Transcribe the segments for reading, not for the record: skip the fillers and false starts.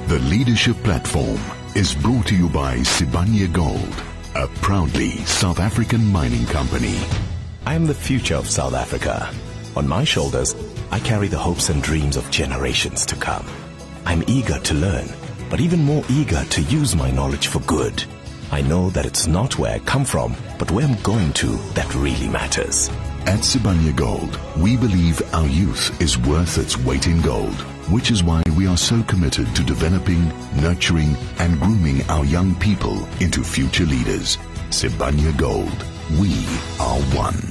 The Leadership Platform is brought to you by Sibanye Gold, a proudly South African mining company. I am the future of South Africa. On my shoulders, I carry the hopes and dreams of generations to come. I'm eager to learn, but even more eager to use my knowledge for good. I know that it's not where I come from, but where I'm going to that really matters. At Sibanye Gold, we believe our youth is worth its weight in gold, which is why we are so committed to developing, nurturing, and grooming our young people into future leaders. Sibanye Gold, we are one.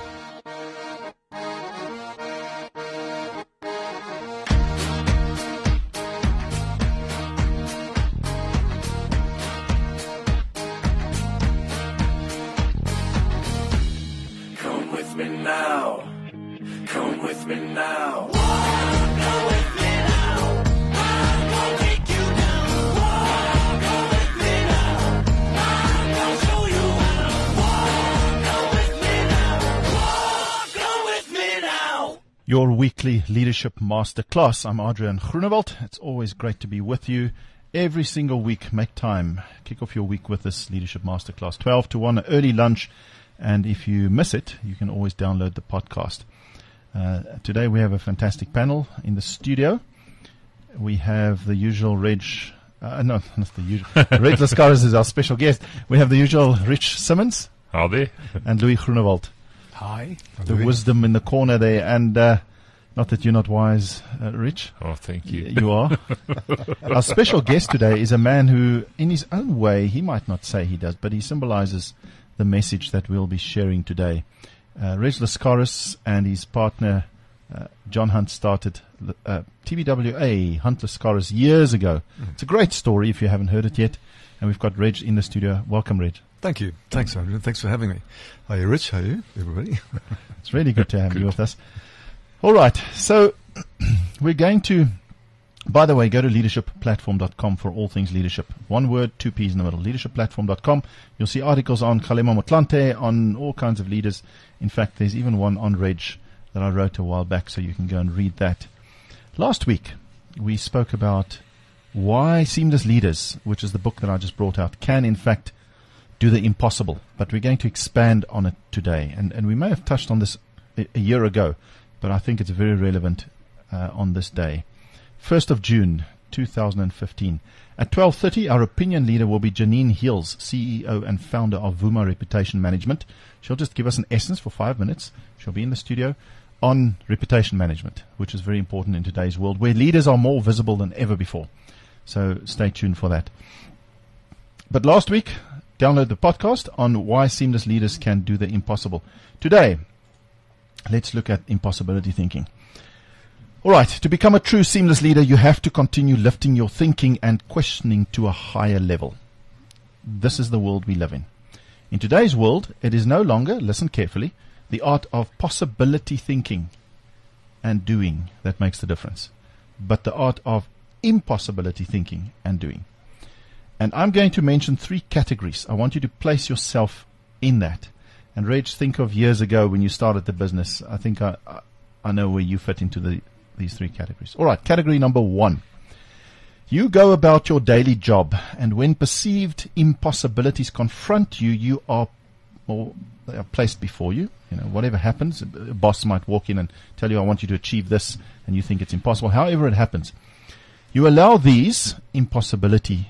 Your weekly leadership masterclass. I'm Adrian Groenewald. It's always great to be with you every single week. Make time. Kick off your week with this leadership masterclass. 12 to 1, early lunch. And if you miss it, you can always download the podcast. Today we have a fantastic panel in the studio. We have the usual Reg Lascaris is our special guest. We have the usual Rich Simmons. Howdy. And Louis Groenewald. Hi. The wisdom in the corner there. And not that you're not wise, Rich. Oh, thank you. You are. Our special guest today is a man who, in his own way, he might not say he does, but he symbolizes the message that we'll be sharing today. Reg Lascaris and his partner, John Hunt, started TBWA, Hunt Lascaris, years ago. It's a great story if you haven't heard it yet. And we've got Reg in the studio. Welcome, Reg. Thank you. Thanks, Adrian. Thanks for having me. Hi, Rich. How are you, everybody? It's really good to have you with us. All right. So we're going to, by the way, go to leadershipplatform.com for all things leadership. One word, two P's in the middle. Leadershipplatform.com. You'll see articles on Kgalema Motlanthe, on all kinds of leaders. In fact, there's even one on Reg that I wrote a while back, so you can go and read that. Last week, we spoke about why Seamless Leaders, which is the book that I just brought out, can in fact do the impossible. But we're going to expand on it today. And we may have touched on this a year ago, but I think it's very relevant on this day. 1st of June, 2015. At 12:30, our opinion leader will be Janine Hills, CEO and founder of Vuma Reputation Management. She'll just give us an essence for 5 minutes. She'll be in the studio on reputation management, which is very important in today's world, where leaders are more visible than ever before. So stay tuned for that. But last week, download the podcast on why Seamless Leaders can do the impossible. Today, let's look at impossibility thinking. All right, to become a true seamless leader, you have to continue lifting your thinking and questioning to a higher level. This is the world we live in. In today's world, it is no longer, listen carefully, the art of possibility thinking and doing that makes the difference, but the art of impossibility thinking and doing. And I'm going to mention 3 categories. I want you to place yourself in that. And Reg, think of years ago when you started the business. I think I know where you fit into these 3 categories. All right, category number 1. You go about your daily job, and when perceived impossibilities confront you, they are placed before you. You know, whatever happens, a boss might walk in and tell you, I want you to achieve this, and you think it's impossible. However it happens, you allow these impossibility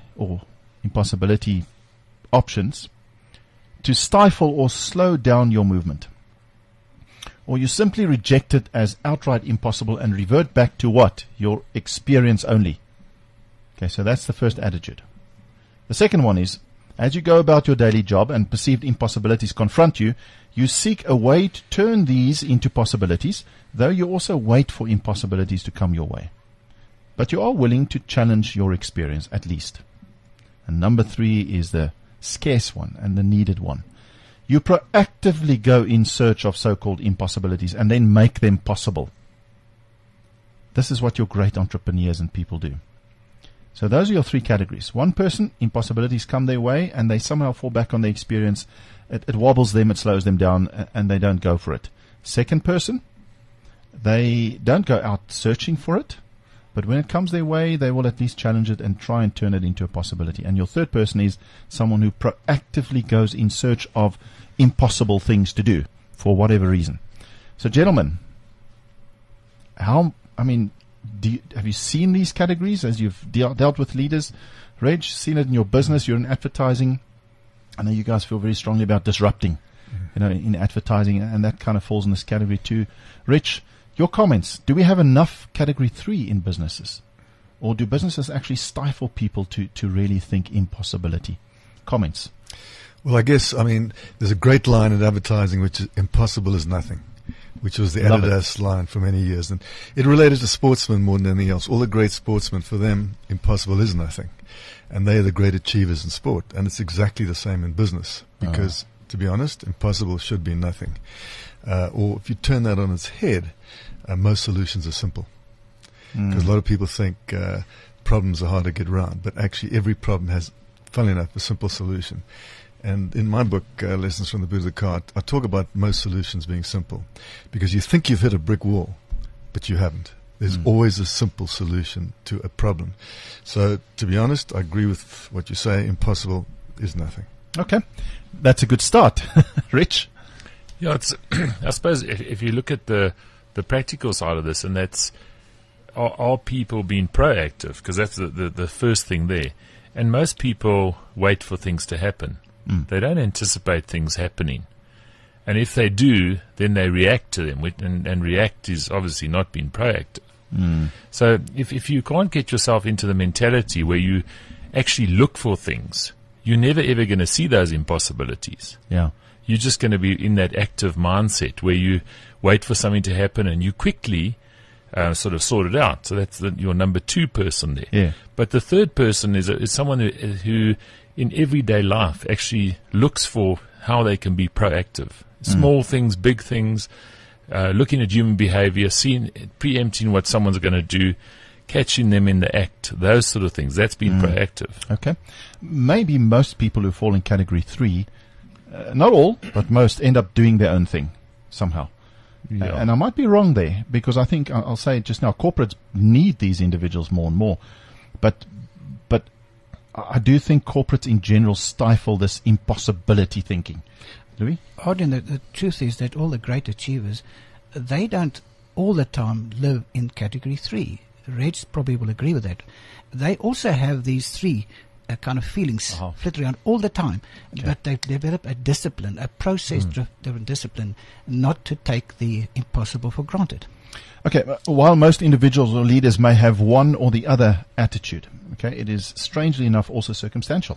options to stifle or slow down your movement. Or you simply reject it as outright impossible and revert back to what? Your experience only. Okay, so that's the first attitude. The second one is, as you go about your daily job and perceived impossibilities confront you, you seek a way to turn these into possibilities, though you also wait for impossibilities to come your way. But you are willing to challenge your experience, at least. And number 3 is the scarce one and the needed one. You proactively go in search of so-called impossibilities and then make them possible. This is what your great entrepreneurs and people do. So those are your 3 categories. One person, impossibilities come their way and they somehow fall back on their experience. It wobbles them, it slows them down, and they don't go for it. Second person, they don't go out searching for it. But when it comes their way, they will at least challenge it and try and turn it into a possibility. And your third person is someone who proactively goes in search of impossible things to do for whatever reason. So, gentlemen, have you seen these categories as you've dealt with leaders? Reg, seen it in your business. You're in advertising. I know you guys feel very strongly about disrupting, in advertising, and that kind of falls in this category too. Rich, your comments. Do we have enough category 3 in businesses? Or do businesses actually stifle people to really think impossibility? Comments. Well, I guess, there's a great line in advertising which is impossible is nothing, which was the Adidas line for many years. And it related to sportsmen more than anything else. All the great sportsmen, for them, impossible is nothing. And they're the great achievers in sport. And it's exactly the same in business. Because, to be honest, impossible should be nothing. Or if you turn that on its head, most solutions are simple. Because a lot of people think problems are hard to get around. But actually, every problem has, funnily enough, a simple solution. And in my book, Lessons from the Boot of the Car, I talk about most solutions being simple. Because you think you've hit a brick wall, but you haven't. There's always a simple solution to a problem. So, to be honest, I agree with what you say. Impossible is nothing. Okay. That's a good start. Rich? Yeah, it's I suppose if you look at the practical side of this, and that's, are people being proactive? Because that's the first thing there. And most people wait for things to happen. They don't anticipate things happening. And if they do, then they react to them. And react is obviously not being proactive. So if you can't get yourself into the mentality where you actually look for things, you're never ever going to see those impossibilities. Yeah. You're just going to be in that active mindset where you wait for something to happen and you quickly sort of sort it out. So that's your number 2 person there. Yeah. But the third person is someone who in everyday life actually looks for how they can be proactive. Small things, big things, looking at human behavior, preempting what someone's going to do, catching them in the act, those sort of things. That's being proactive. Okay. Maybe most people who fall in category 3, not all, but most, end up doing their own thing somehow. Yeah. And I might be wrong there, because I think, I'll say it just now, corporates need these individuals more and more. But I do think corporates in general stifle this impossibility thinking. Louis? Arden, the truth is that all the great achievers, they don't all the time live in category 3. Reg probably will agree with that. They also have these 3 kind of feelings flit around all the time. Okay. But they've developed a discipline, a process-driven discipline, not to take the impossible for granted. Okay, while most individuals or leaders may have one or the other attitude, okay, it is strangely enough also circumstantial.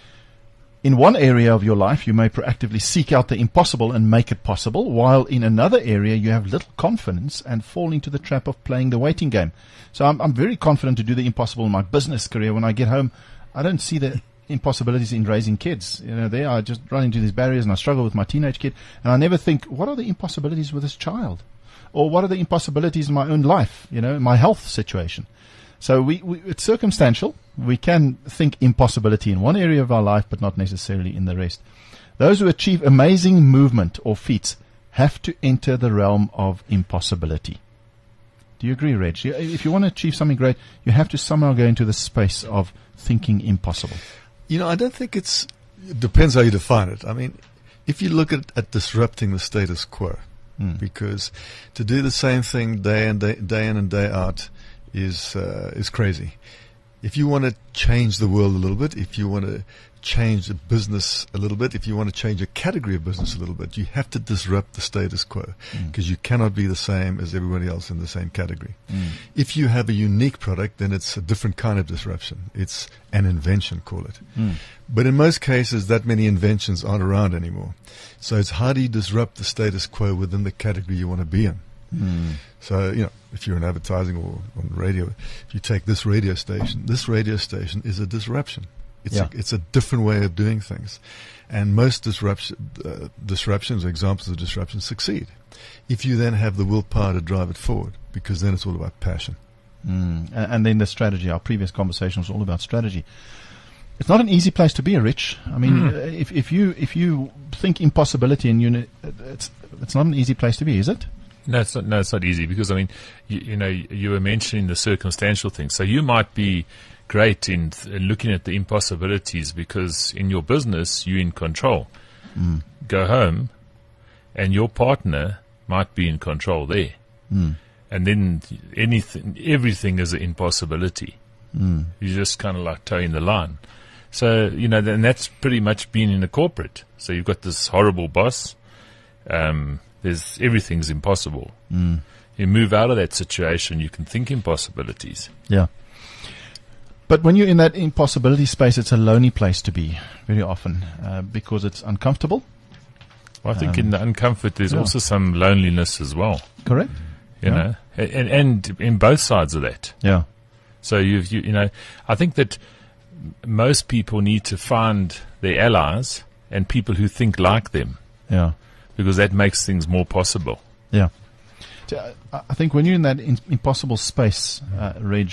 In one area of your life, you may proactively seek out the impossible and make it possible, while in another area you have little confidence and fall into the trap of playing the waiting game. So I'm very confident to do the impossible in my business career. When I get home, I don't see the impossibilities in raising kids. There I just run into these barriers, and I struggle with my teenage kid, and I never think, what are the impossibilities with this child? Or what are the impossibilities in my own life, my health situation? So it's circumstantial. We can think impossibility in one area of our life, but not necessarily in the rest. Those who achieve amazing movement or feats have to enter the realm of impossibility. Do you agree, Reg? If you want to achieve something great, you have to somehow go into the space of thinking impossible. I don't think it depends how you define it. If you look at disrupting the status quo, because to do the same thing day in and day out is crazy. If you want to change the world a little bit, if you want to change the business a little bit, if you want to change a category of business a little bit, you have to disrupt the status quo, because you cannot be the same as everybody else in the same category. If you have a unique product, then it's a different kind of disruption. It's an invention, call it. But in most cases, that many inventions aren't around anymore. So it's how do you disrupt the status quo within the category you want to be in? So, if you're in advertising or on radio, if you take this radio station is a disruption. It's a different way of doing things. And most disruptions, or examples of disruption, succeed if you then have the willpower to drive it forward, because then it's all about passion. And then the strategy. Our previous conversation was all about strategy. It's not an easy place to be, Rich. If you think impossibility, and it's not an easy place to be, is it? No, it's not easy because, I mean, you were mentioning the circumstantial thing. So you might be great in looking at the impossibilities because in your business, you're in control. Go home and your partner might be in control there. And then everything is an impossibility. You're just kind of like towing the line. So, and that's pretty much being in a corporate. So you've got this horrible boss. Everything's impossible. You move out of that situation, you can think impossibilities. Yeah. But when you're in that impossibility space, it's a lonely place to be very often because it's uncomfortable. Well, I think in the uncomfort, there's also some loneliness as well. Correct. You know, and in both sides of that. Yeah. So I think that most people need to find their allies and people who think like them. Yeah. Because that makes things more possible. Yeah. So I think when you're in that impossible space, Reg,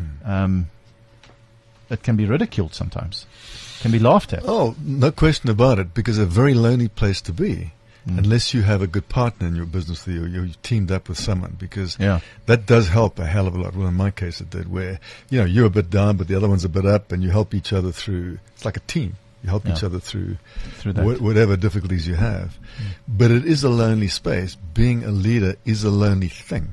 it can be ridiculed sometimes. Can be laughed at. Oh, no question about it, because a very lonely place to be. Unless you have a good partner in your business that you're teamed up with someone, because that does help a hell of a lot. Well, in my case it did, where, you're a bit down, but the other one's a bit up, and you help each other through. It's like a team. You help each other through whatever difficulties you have. But it is a lonely space. Being a leader is a lonely thing.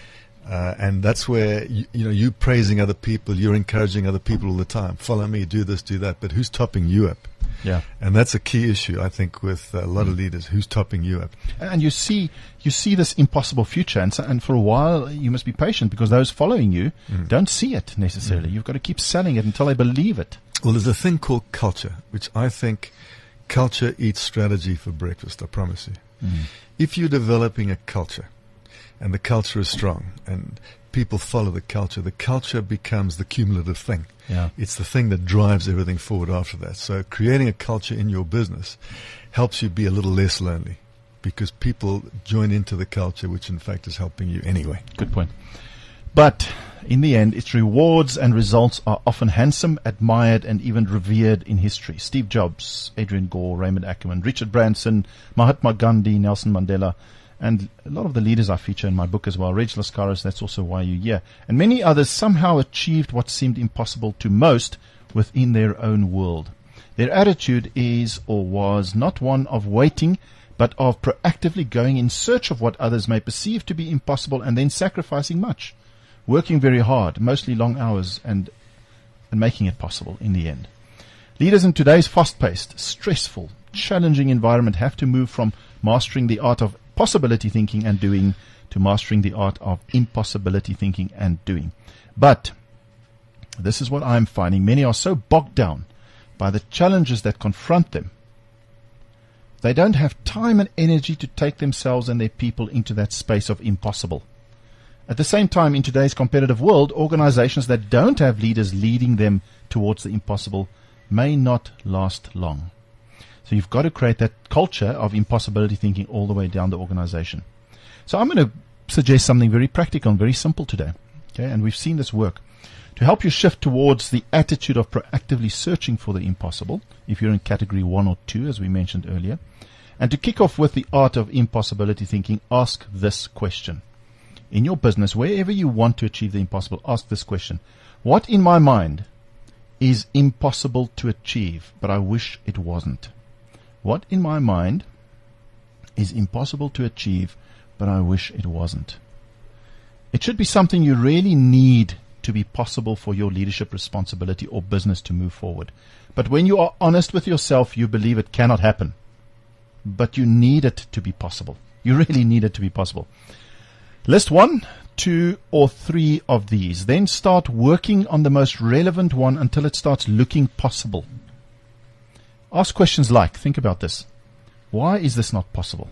And that's where, you praising other people, you're encouraging other people all the time. Follow me, do this, do that. But who's topping you up? Yeah. And that's a key issue, I think, with a lot of leaders. Who's topping you up? And you see this impossible future. And for a while, you must be patient because those following you don't see it necessarily. You've got to keep selling it until they believe it. Well, there's a thing called culture, which I think culture eats strategy for breakfast, I promise you. If you're developing a culture, and the culture is strong, and people follow the culture becomes the cumulative thing. Yeah. It's the thing that drives everything forward after that. So creating a culture in your business helps you be a little less lonely because people join into the culture, which in fact is helping you anyway. Good point. But in the end, its rewards and results are often handsome, admired, and even revered in history. Steve Jobs, Adrian Gore, Raymond Ackerman, Richard Branson, Mahatma Gandhi, Nelson Mandela, and a lot of the leaders I feature in my book as well. Reg Lascaris, that's also why you're here. And many others somehow achieved what seemed impossible to most within their own world. Their attitude is or was not one of waiting, but of proactively going in search of what others may perceive to be impossible and then sacrificing much, working very hard, mostly long hours, and making it possible in the end. Leaders in today's fast-paced, stressful, challenging environment have to move from mastering the art of possibility thinking and doing to mastering the art of impossibility thinking and doing. But this is what I'm finding. Many are so bogged down by the challenges that confront them. They don't have time and energy to take themselves and their people into that space of impossible. At the same time, in today's competitive world, organizations that don't have leaders leading them towards the impossible may not last long. So you've got to create that culture of impossibility thinking all the way down the organization. So I'm going to suggest something very practical and very simple today. Okay, and we've seen this work. To help you shift towards the attitude of proactively searching for the impossible, if you're in category 1 or 2, as we mentioned earlier, and to kick off with the art of impossibility thinking, ask this question. In your business, wherever you want to achieve the impossible, ask this question. What in my mind is impossible to achieve, but I wish it wasn't? What in my mind is impossible to achieve, but I wish it wasn't? It should be something you really need to be possible for your leadership responsibility or business to move forward. But when you are honest with yourself, you believe it cannot happen. But you need it to be possible. You really need it to be possible. List 1, 2, or 3 of these. Then start working on the most relevant one until it starts looking possible. Ask questions like, think about this. Why is this not possible?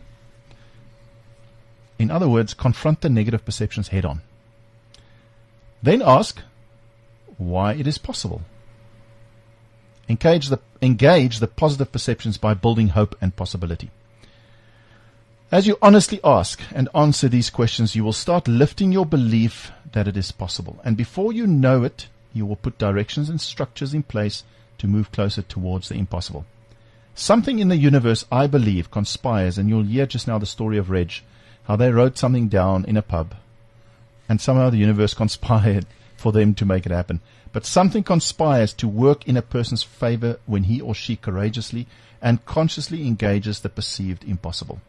In other words, confront the negative perceptions head on. Then ask why it is possible. Engage the positive perceptions by building hope and possibility. As you honestly ask and answer these questions, you will start lifting your belief that it is possible. And before you know it, you will put directions and structures in place to move closer towards the impossible. Something in the universe, I believe, conspires, and you'll hear just now the story of Reg, how they wrote something down in a pub, and somehow the universe conspired for them to make it happen. But something conspires to work in a person's favor when he or she courageously and consciously engages the perceived impossible.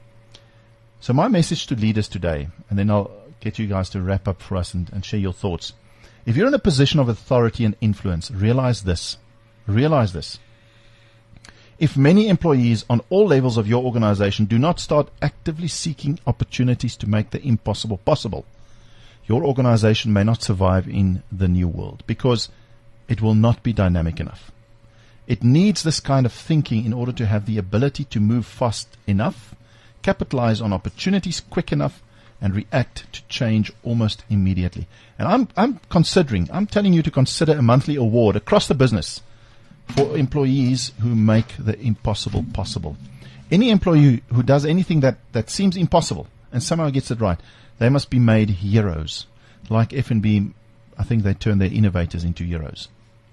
So my message to leaders today, and then I'll get you guys to wrap up for us and share your thoughts. If you're in a position of authority and influence, realize this. Realize this. If many employees on all levels of your organization do not start actively seeking opportunities to make the impossible possible, your organization may not survive in the new world because it will not be dynamic enough. It needs this kind of thinking in order to have the ability to move fast enough, capitalize on opportunities quick enough, and react to change almost immediately. And I'm telling you to consider a monthly award across the business for employees who make the impossible possible. Any employee who does anything that seems impossible and somehow gets it right, they must be made heroes. Like F&B, I think they turn their innovators into heroes.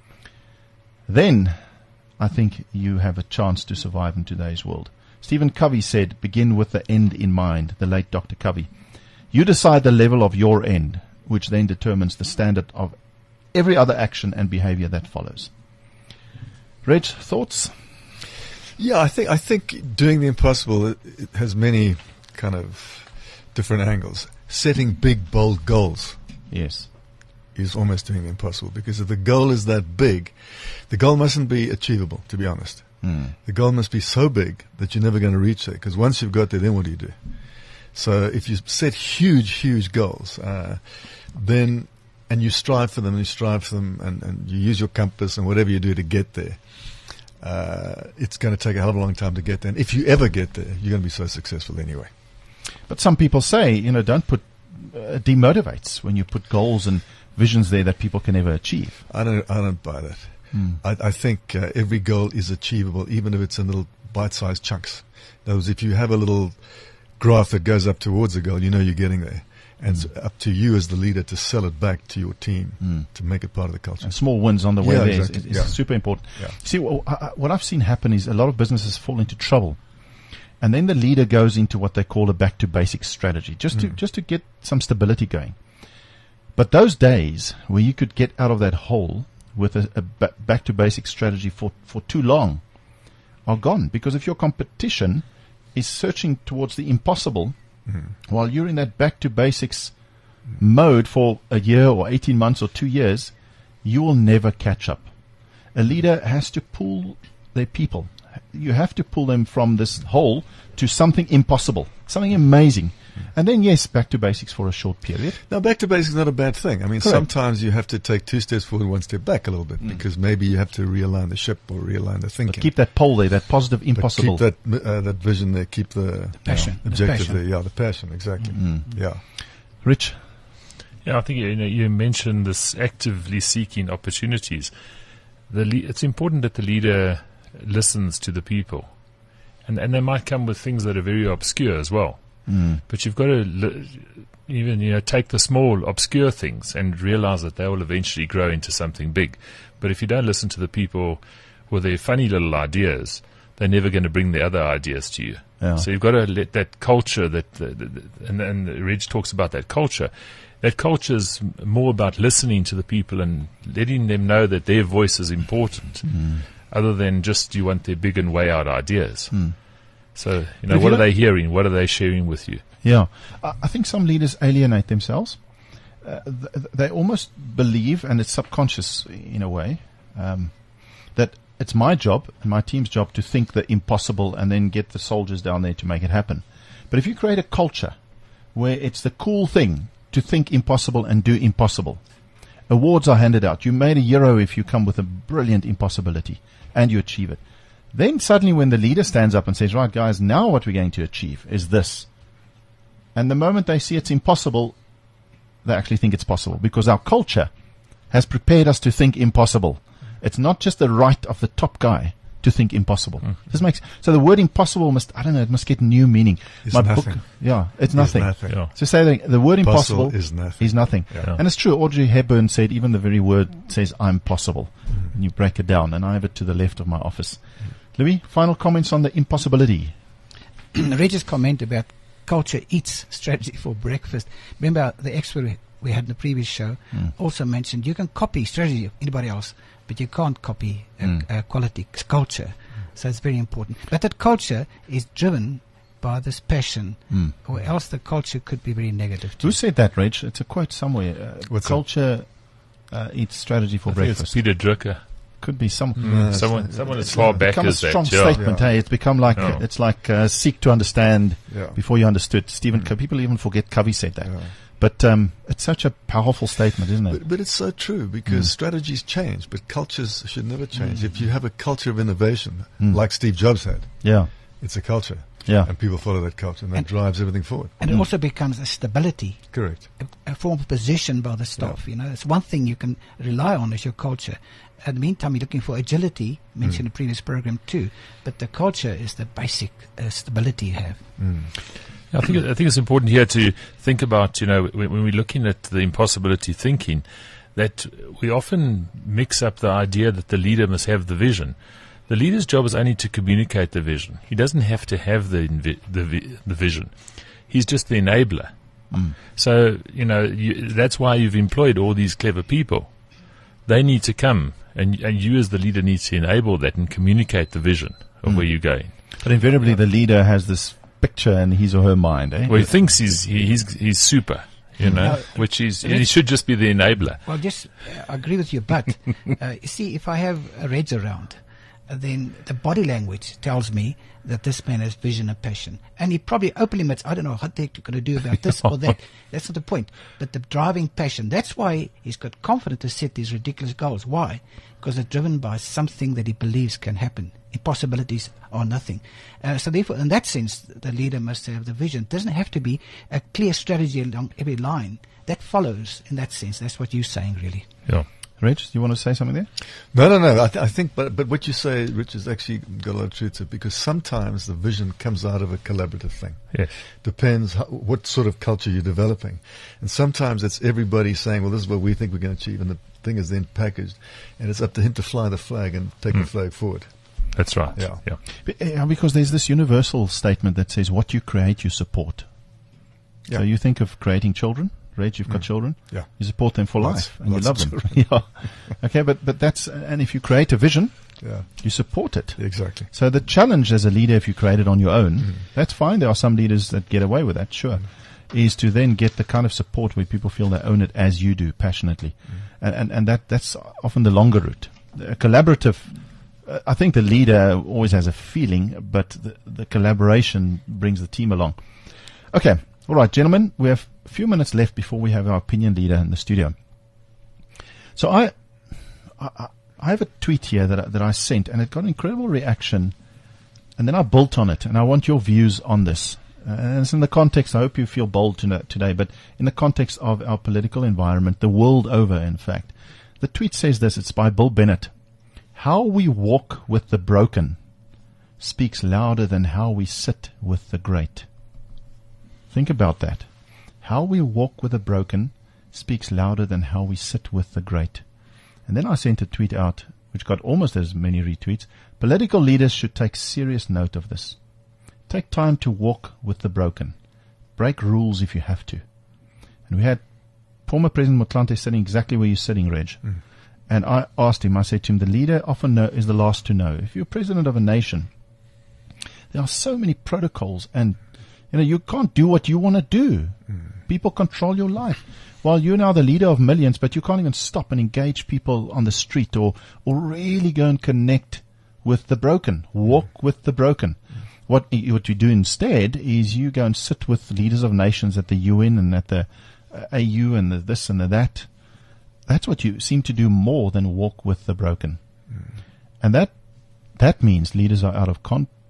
Then I think you have a chance to survive in today's world. Stephen Covey said, begin with the end in mind, the late Dr. Covey. You decide the level of your end, which then determines the standard of every other action and behavior that follows. Reg, thoughts? Yeah, I think doing the impossible, it has many kind of different angles. Setting big, bold goals. Yes. Is almost doing the impossible, because if the goal is that big, the goal mustn't be achievable, to be honest. The goal must be so big that you're never going to reach there, because once you've got there, then what do you do? So if you set huge goals, then, and you strive for them, and you use your compass and whatever you do to get there, it's going to take a hell of a long time to get there. And if you ever get there, you're going to be so successful anyway. But some people say, don't put, demotivates when you put goals and visions there that people can never achieve. I don't buy that. I think every goal is achievable, even if it's in little bite-sized chunks. In other words, if you have a little graph that goes up towards a goal, you're getting there. And it's up to you as the leader to sell it back to your team to make it part of the culture. And small wins on the way there exactly. is super important. Yeah. See, what I've seen happen is a lot of businesses fall into trouble. And then the leader goes into what they call a back-to-basics strategy, just to get some stability going. But those days where you could get out of that hole with a back-to-basics strategy for too long are gone. Because if your competition is searching towards the impossible while you're in that back-to-basics mode for a year or 18 months or 2 years, you will never catch up. A leader has to pull their people. You have to pull them from this hole to something impossible, something amazing. And then, yes, back to basics for a short period. Now, back to basics is not a bad thing. I mean, Correct. Sometimes you have to take 2 steps forward, 1 step back a little bit, because maybe you have to realign the ship or realign the thinking. But keep that pole there, that positive impossible. But keep that vision there, keep the passion, objective the passion. there. Yeah, the passion, exactly. Yeah. Rich? Yeah, I think you mentioned this actively seeking opportunities. It's important that the leader listens to the people, and they might come with things that are very obscure as well. But you've got to even take the small obscure things and realize that they will eventually grow into something big. But if you don't listen to the people with their funny little ideas, they're never going to bring the other ideas to you. Yeah. So you've got to let that culture and Reg talks about that culture. That culture is more about listening to the people and letting them know that their voice is important, other than just you want their big and way out ideas. So, what are they hearing? What are they sharing with you? Yeah. I think some leaders alienate themselves. They almost believe, and it's subconscious in a way, that it's my job and my team's job to think the impossible and then get the soldiers down there to make it happen. But if you create a culture where it's the cool thing to think impossible and do impossible, awards are handed out. You made a hero if you come with a brilliant impossibility and you achieve it. Then suddenly when the leader stands up and says, right, guys, now what we're going to achieve is this. And the moment they see it's impossible, they actually think it's possible, because our culture has prepared us to think impossible. It's not just the right of the top guy to think impossible. So the word impossible must get new meaning. It's nothing. It's nothing. Yeah. So say the word impossible is nothing. Yeah. And it's true. Audrey Hepburn said even the very word says I'm possible. And you break it down. And I have it to the left of my office. Louis, final comments on the impossibility. Reg's comment about culture eats strategy for breakfast. Remember the expert we had in the previous show also mentioned you can copy strategy of anybody else, but you can't copy quality culture. So it's very important. But that culture is driven by this passion, or else the culture could be very negative too. Who said that, Reg? It's a quote somewhere. Culture eats strategy for I think breakfast. it's Peter Drucker. Could be someone as far back become a as strong that. Yeah. statement. Hey, it's become like it's like seek to understand before you understood. Stephen, people even forget Covey said that. Yeah. But it's such a powerful statement, isn't it? But it's so true, because strategies change, but cultures should never change. If you have a culture of innovation, like Steve Jobs had, it's a culture. Yeah. And people follow that culture, and that drives everything forward. And it also becomes a stability. Correct. A form of position by the staff. You know, it's one thing you can rely on is your culture. In the meantime, you're looking for agility, mentioned in the previous program too. But the culture is the basic stability you have. I think it's important here to think about, when we're looking at the impossibility thinking, that we often mix up the idea that the leader must have the vision. The leader's job is only to communicate the vision. He doesn't have to have the vision. He's just the enabler. So, that's why you've employed all these clever people. They need to come, and you as the leader need to enable that and communicate the vision of where you're going. But invariably, the leader has this picture in his or her mind. Well, he thinks he's super, which is he should just be the enabler. Well, I agree with you, but you see, if I have a Reg around, then the body language tells me that this man has vision and passion. And he probably openly admits, I don't know what they're going to do about this or that. That's not the point. But the driving passion, that's why he's got confidence to set these ridiculous goals. Why? Because they're driven by something that he believes can happen. Impossibilities are nothing. So therefore, in that sense, the leader must have the vision. It doesn't have to be a clear strategy along every line. That follows in that sense. That's what you're saying, really. Yeah. Reg, do you want to say something there? No. I think, but what you say, Rich, has actually got a lot of truth to it, because sometimes the vision comes out of a collaborative thing. Yes. Depends what sort of culture you're developing. And sometimes it's everybody saying, well, this is what we think we're going to achieve, and the thing is then packaged, and it's up to him to fly the flag and take the flag forward. That's right. Yeah. Because there's this universal statement that says, what you create, you support. Yeah. So you think of creating children. Reg, you've got children. Yeah. You support them for life, and you lots love of them. Yeah. Okay, but that's, and if you create a vision, Yeah. you support it. Exactly. So the challenge as a leader, if you create it on your own, that's fine. There are some leaders that get away with that, sure, is to then get the kind of support where people feel they own it as you do, passionately. And that's often the longer route. A collaborative, I think the leader always has a feeling, but the collaboration brings the team along. Okay. All right, gentlemen, we have a few minutes left before we have our opinion leader in the studio. So I have a tweet here that I sent, and it got an incredible reaction, and then I built on it, and I want your views on this. And it's in the context, I hope you feel bold today, but in the context of our political environment, the world over, in fact. The tweet says this, it's by Bill Bennett. How we walk with the broken speaks louder than how we sit with the great. Think about that. How we walk with the broken speaks louder than how we sit with the great. And then I sent a tweet out, which got almost as many retweets. Political leaders should take serious note of this. Take time to walk with the broken. Break rules if you have to. And we had former President Motlanthe sitting exactly where you're sitting, Reg. And I asked him, I said to him, the leader often is the last to know. If you're president of a nation, there are so many protocols, and you can't do what you want to do. People control your life. Well, you're now the leader of millions, but you can't even stop and engage people on the street or really go and connect with the broken. Walk with the broken. What you do instead is you go and sit with leaders of nations at the UN and at the AU and the this and the that. That's what you seem to do more than walk with the broken. And that means leaders are out of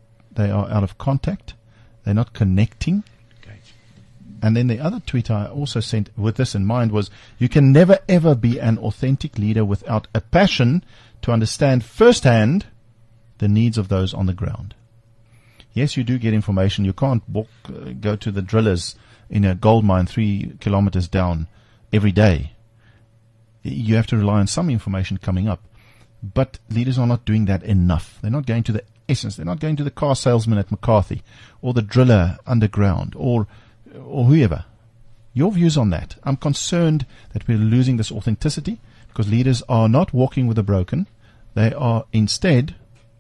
contact. They're not connecting. And then the other tweet I also sent with this in mind was, you can never ever be an authentic leader without a passion to understand firsthand the needs of those on the ground. Yes, you do get information. You can't go to the drillers in a gold mine 3 kilometers down every day. You have to rely on some information coming up. But leaders are not doing that enough. They're not going to the essence. They're not going to the car salesman at McCarthy or the driller underground or whoever. Your views on that? I'm concerned that we're losing this authenticity because leaders are not walking with the broken. They are instead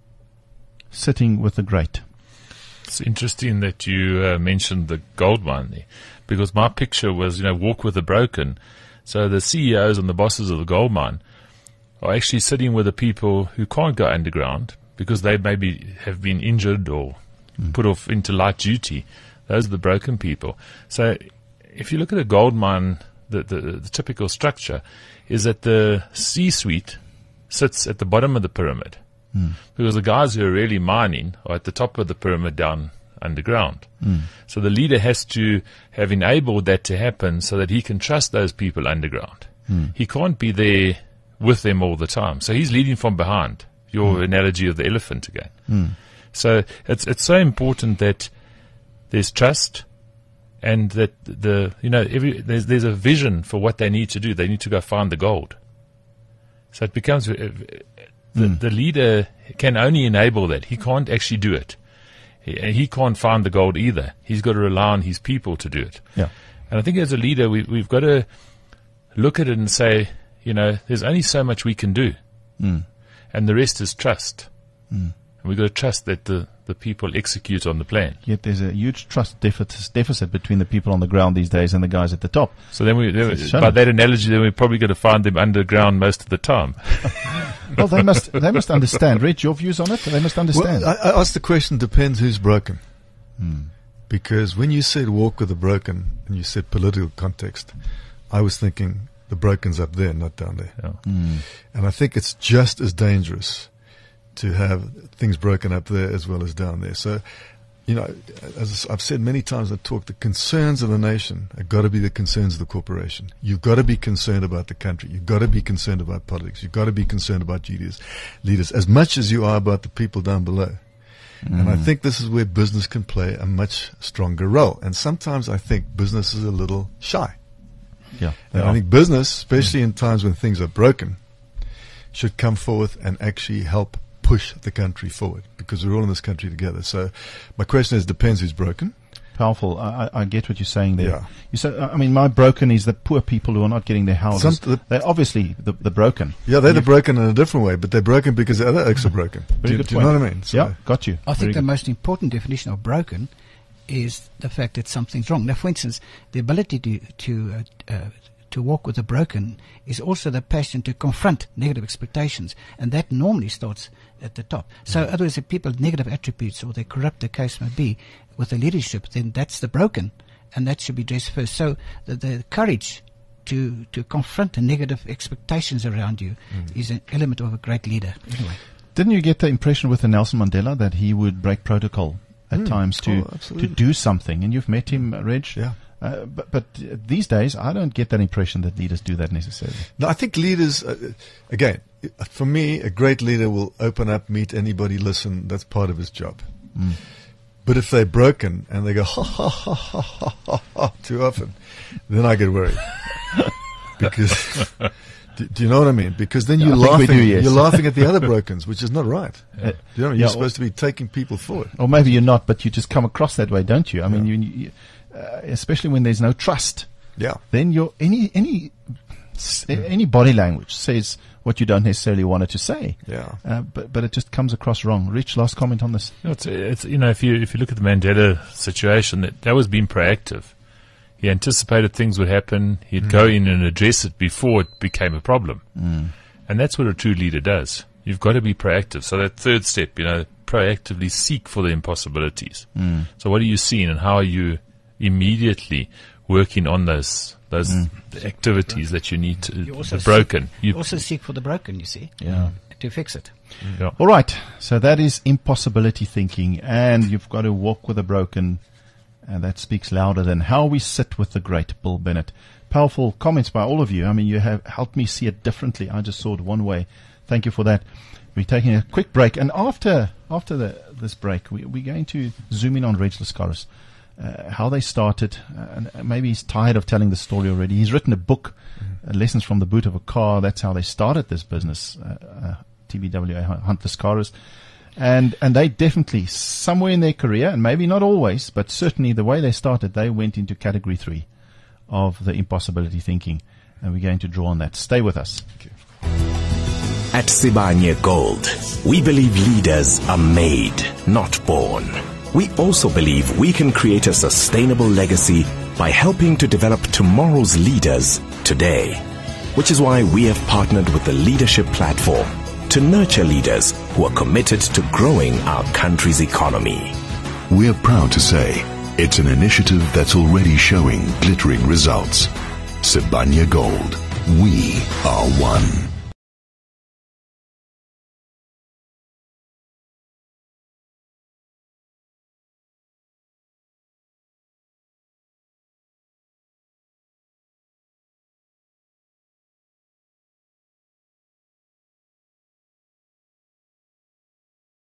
sitting with the great. It's interesting that you mentioned the gold mine there, because my picture was, walk with the broken. So the CEOs and the bosses of the gold mine are actually sitting with the people who can't go underground because they maybe have been injured or put off into light duty. Those are the broken people. So if you look at a gold mine, the typical structure is that the C-suite sits at the bottom of the pyramid. Because the guys who are really mining are at the top of the pyramid down underground. So the leader has to have enabled that to happen so that he can trust those people underground. He can't be there with them all the time. So he's leading from behind, your analogy of the elephant again. So it's so important that there's trust and that there's a vision for what they need to do. They need to go find the gold. So it becomes... The leader can only enable that. He can't actually do it. He can't find the gold either. He's got to rely on his people to do it. Yeah. And I think as a leader, we've got to look at it and say, there's only so much we can do. And the rest is trust. And we've got to trust that the people execute on the plan. Yet there's a huge trust deficit between the people on the ground these days and the guys at the top. So then by that analogy, then we're probably going to find them underground most of the time. Well, they must understand. Rich, your views on it? They must understand. Well, I asked the question, depends who's broken. Because when you said walk with the broken and you said political context, I was thinking the broken's up there, not down there. Yeah. And I think it's just as dangerous to have things broken up there as well as down there. So, as I've said many times in the talk, the concerns of the nation have got to be the concerns of the corporation. You've got to be concerned about the country. You've got to be concerned about politics. You've got to be concerned about leaders as much as you are about the people down below. And I think this is where business can play a much stronger role. And sometimes I think business is a little shy. Yeah. And I think business, especially in times when things are broken, should come forth and actually help push the country forward, because we're all in this country together. So my question is, depends who's broken. Powerful. I get what you're saying there. Yeah. You said, my broken is the poor people who are not getting their houses. They're obviously the broken. Yeah, they're the broken in a different way, but they're broken because the other oaks are broken. Do you know what I mean? Yeah, got you. I think the most important definition of broken is the fact that something's wrong. Now, for instance, the ability to walk with the broken is also the passion to confront negative expectations, and that normally starts at the top. So, otherwise, if people have negative attributes or they corrupt, the case may be, with the leadership, then that's the broken, and that should be addressed first. So, the courage to confront the negative expectations around you is an element of a great leader. Anyway. Didn't you get the impression with the Nelson Mandela that he would break protocol at times to do something? And you've met him, Reg? Yeah. But these days, I don't get that impression that leaders do that necessarily. No, I think leaders, again, for me, a great leader will open up, meet anybody, listen. That's part of his job. But if they're broken and they go, ha, ha, ha, ha, ha, ha, ha, too often, then I get worried. Because, do you know what I mean? Because then you're laughing at the other brokens, which is not right. You're supposed to be taking people forward. Or maybe you're not, but you just come across that way, don't you? I mean, you especially when there's no trust. Yeah. Then any body language says what you don't necessarily want it to say. Yeah. But it just comes across wrong. Rich, last comment on this. It's if you look at the Mandela situation, that was being proactive. He anticipated things would happen. He'd go in and address it before it became a problem. And that's what a true leader does. You've got to be proactive. So that third step, proactively seek for the impossibilities. So what are you seeing, and how are you immediately working on those activities that you need to the broken? You also seek for the broken, you see, to fix it. Yeah. All right, so that is impossibility thinking, and you've got to walk with the broken, and that speaks louder than how we sit with the great Bill Bennett. Powerful comments by all of you. I mean, you have helped me see it differently. I just saw it one way. Thank you for that. We're taking a quick break, and after this break, we're going to zoom in on Reg Lascaris. How they started, and maybe he's tired of telling the story already. He's written a book, Lessons from the Boot of a Car. That's how they started this business, TBWA Hunt Lascaris. And they definitely, somewhere in their career, and maybe not always, but certainly the way they started, they went into category 3 of the impossibility thinking. And we're going to draw on that. Stay with us. At Sibanye Gold, we believe leaders are made, not born. We also believe we can create a sustainable legacy by helping to develop tomorrow's leaders today. Which is why we have partnered with the Leadership Platform to nurture leaders who are committed to growing our country's economy. We're proud to say it's an initiative that's already showing glittering results. Sibanye Gold. We are one.